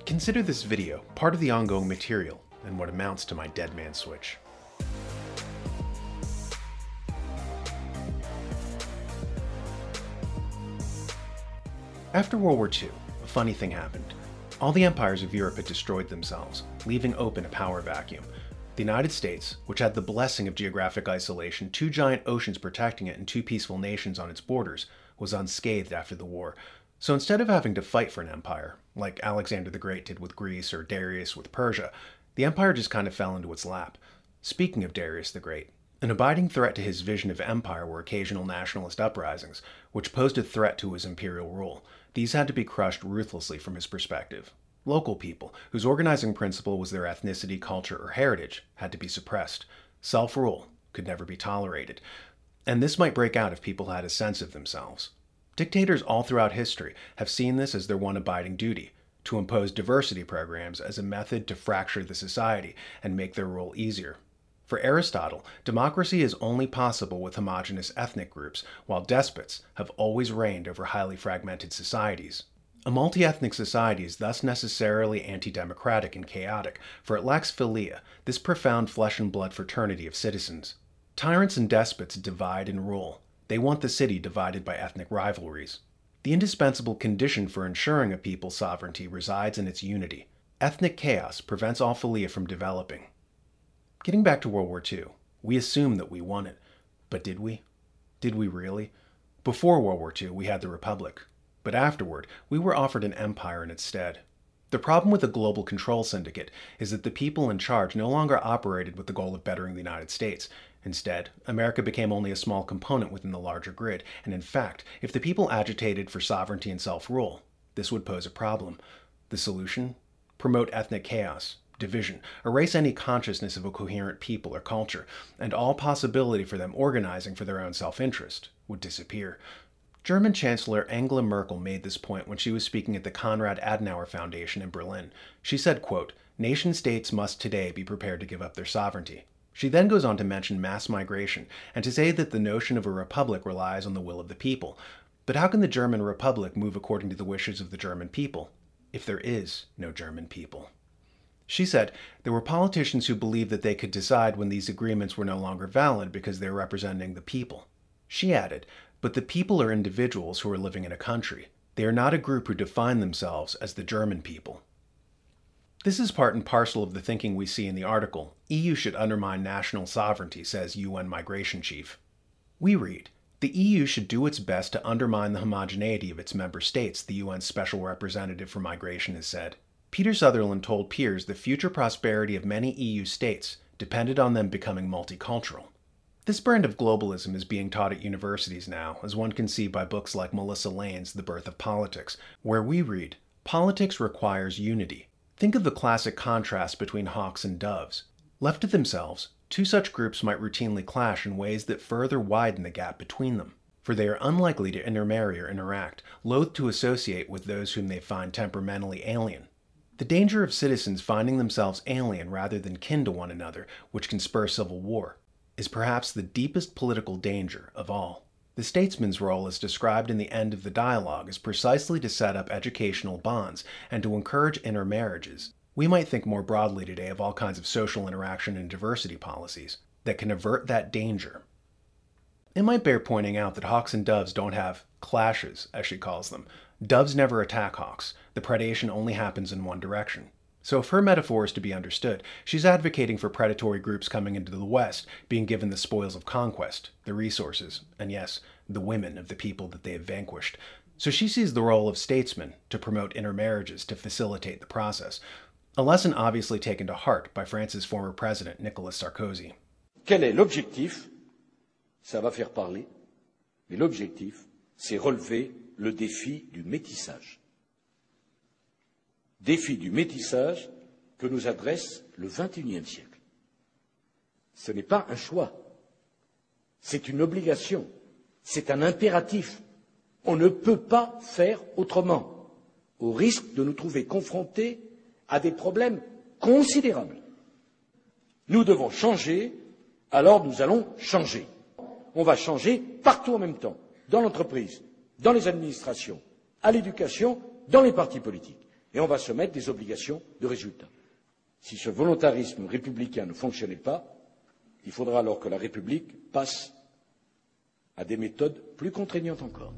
Consider this video part of the ongoing material and what amounts to my dead man switch. After World War II, a funny thing happened. All the empires of Europe had destroyed themselves, leaving open a power vacuum. The United States, which had the blessing of geographic isolation, 2 giant oceans protecting it and 2 peaceful nations on its borders, was unscathed after the war. So instead of having to fight for an empire, like Alexander the Great did with Greece or Darius with Persia, the empire just kind of fell into its lap. Speaking of Darius the Great, an abiding threat to his vision of empire were occasional nationalist uprisings, which posed a threat to his imperial rule. These had to be crushed ruthlessly from his perspective. Local people, whose organizing principle was their ethnicity, culture, or heritage, had to be suppressed. Self-rule could never be tolerated. And this might break out if people had a sense of themselves. Dictators all throughout history have seen this as their one abiding duty, to impose diversity programs as a method to fracture the society and make their rule easier. For Aristotle, democracy is only possible with homogeneous ethnic groups, while despots have always reigned over highly fragmented societies. A multi-ethnic society is thus necessarily anti-democratic and chaotic, for it lacks philia, this profound flesh and blood fraternity of citizens. Tyrants and despots divide and rule. They want the city divided by ethnic rivalries. The indispensable condition for ensuring a people's sovereignty resides in its unity. Ethnic chaos prevents all philia from developing. Getting back to World War II, we assume that we won it. But did we? Did we really? Before World War II, we had the Republic. But afterward, we were offered an empire in its stead. The problem with the global control syndicate is that the people in charge no longer operated with the goal of bettering the United States. Instead, America became only a small component within the larger grid, and in fact, if the people agitated for sovereignty and self-rule, this would pose a problem. The solution? Promote ethnic chaos, division, erase any consciousness of a coherent people or culture, and all possibility for them organizing for their own self-interest would disappear. German Chancellor Angela Merkel made this point when she was speaking at the Konrad Adenauer Foundation in Berlin. She said, quote, "Nation-states must today be prepared to give up their sovereignty." She then goes on to mention mass migration and to say that the notion of a republic relies on the will of the people. But how can the German Republic move according to the wishes of the German people, if there is no German people? She said there were politicians who believed that they could decide when these agreements were no longer valid because they were representing the people. She added, but the people are individuals who are living in a country. They are not a group who define themselves as the German people. This is part and parcel of the thinking we see in the article, EU should undermine national sovereignty, says UN Migration Chief. We read, the EU should do its best to undermine the homogeneity of its member states, the UN Special Representative for Migration has said. Peter Sutherland told peers the future prosperity of many EU states depended on them becoming multicultural. This brand of globalism is being taught at universities now, as one can see by books like Melissa Lane's The Birth of Politics, where we read, politics requires unity. Think of the classic contrast between hawks and doves. Left to themselves, 2 such groups might routinely clash in ways that further widen the gap between them, for they are unlikely to intermarry or interact, loath to associate with those whom they find temperamentally alien. The danger of citizens finding themselves alien rather than kin to one another, which can spur civil war, is perhaps the deepest political danger of all. The statesman's role as described in the end of the dialogue is precisely to set up educational bonds and to encourage intermarriages. We might think more broadly today of all kinds of social interaction and diversity policies that can avert that danger. It might bear pointing out that hawks and doves don't have clashes, as she calls them. Doves never attack hawks. The predation only happens in one direction. So if her metaphor is to be understood, she's advocating for predatory groups coming into the West being given the spoils of conquest, the resources, and yes, the women of the people that they have vanquished. So she sees the role of statesmen to promote intermarriages to facilitate the process, a lesson obviously taken to heart by France's former president, Nicolas Sarkozy. Quel est l'objectif? Ça va faire parler, mais l'objectif, c'est relever le défi du métissage. Défi du métissage que nous adresse le XXIe siècle. Ce n'est pas un choix, c'est une obligation, c'est un impératif. On ne peut pas faire autrement, au risque de nous trouver confrontés à des problèmes considérables. Nous devons changer, alors nous allons changer. On va changer partout en même temps, dans l'entreprise, dans les administrations, à l'éducation, dans les partis politiques. Et on va se mettre des obligations de résultat. Si ce volontarisme républicain ne fonctionnait pas, il faudra alors que la République passe à des méthodes plus contraignantes encore.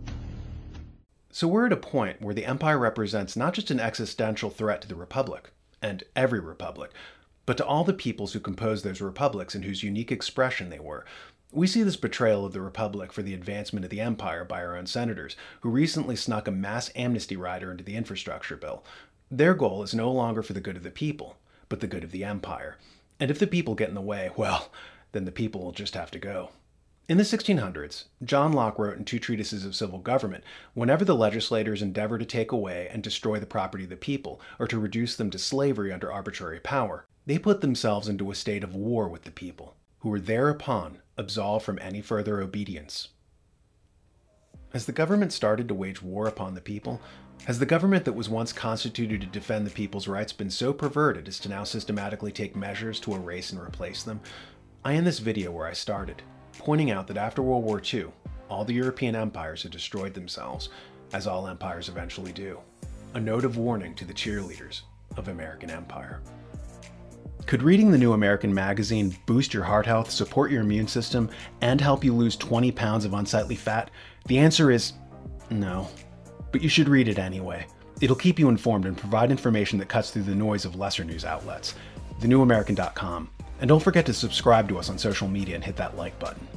So we're at a point where the empire represents not just an existential threat to the republic, and every republic, but to all the peoples who composed those republics and whose unique expression they were. We see this betrayal of the republic for the advancement of the empire by our own senators, who recently snuck a mass amnesty rider into the infrastructure bill. Their goal is no longer for the good of the people, but the good of the empire. And if the people get in the way, well, then the people will just have to go. In the 1600s, John Locke wrote in 2 treatises of civil government, whenever the legislators endeavor to take away and destroy the property of the people, or to reduce them to slavery under arbitrary power, they put themselves into a state of war with the people, who were thereupon absolved from any further obedience. Has the government started to wage war upon the people? Has the government that was once constituted to defend the people's rights been so perverted as to now systematically take measures to erase and replace them? I end this video where I started, pointing out that after World War II, all the European empires had destroyed themselves, as all empires eventually do. A note of warning to the cheerleaders of American empire. Could reading the new American magazine boost your heart health, support your immune system, and help you lose 20 pounds of unsightly fat? The answer is no. But you should read it anyway. It'll keep you informed and provide information that cuts through the noise of lesser news outlets. TheNewAmerican.com. And don't forget to subscribe to us on social media and hit that like button.